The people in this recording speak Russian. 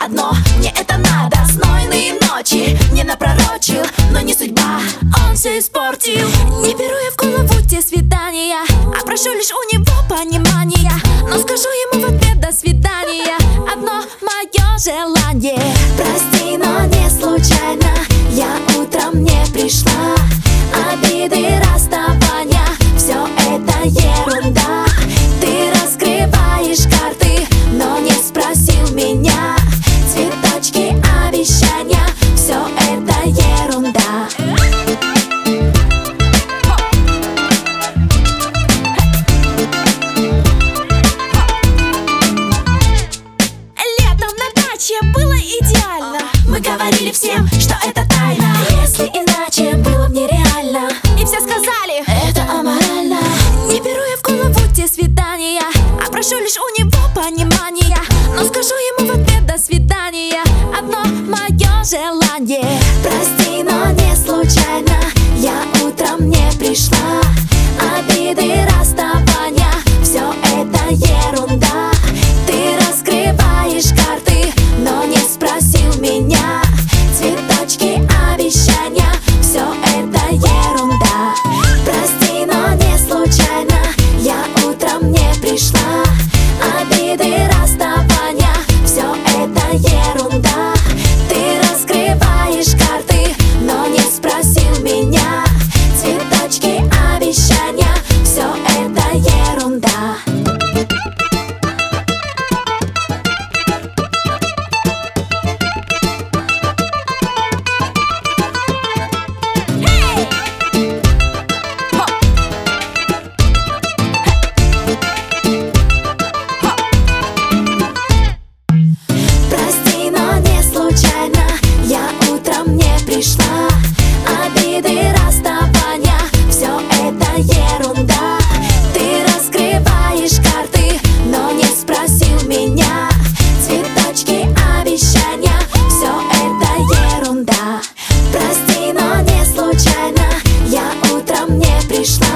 одно, мне это надо. Знойные ночи не напророчил, но не судьба, он все испортил. Не беру я в голову те свидания, а прошу лишь у него понимания. Но скажу ему в ответ до свидания одно мое желание: прости, но не случайно я утром не пришла. Обиды, расставания, все это ерунда. Ты раскрываешь карты, но не спросил меня. Цветочки, обещания, все это ерунда. Летом на даче было идеально. Мы говорили всем, что это тайна. Если иначе было мне реально, и все сказали, это аморально. Не беру я в голову те свидания, а прошу лишь у него понимания. Но скажу ему в ответ до свидания одно мое желание: прости, но не случайно я утром не пришла. Обиды, расставания, все это ерунда. Ты раскрываешь карты, но не спросил меня. Цветочки, обещания, все это ерунда. Прости, но не случайно я утром не пришла. Обиды, расставания, все это ерунда. Ты раскрываешь карты, но не спросил меня. Цветочки, обещания, все это ерунда. Прости, но не случайно я утром не пришла. Обиды, расставания, все это ерунда. Ты раскрываешь карты, но не спросил меня. Цветочки, обещания, все это ерунда. Прости, но не случайно я утром не пришла.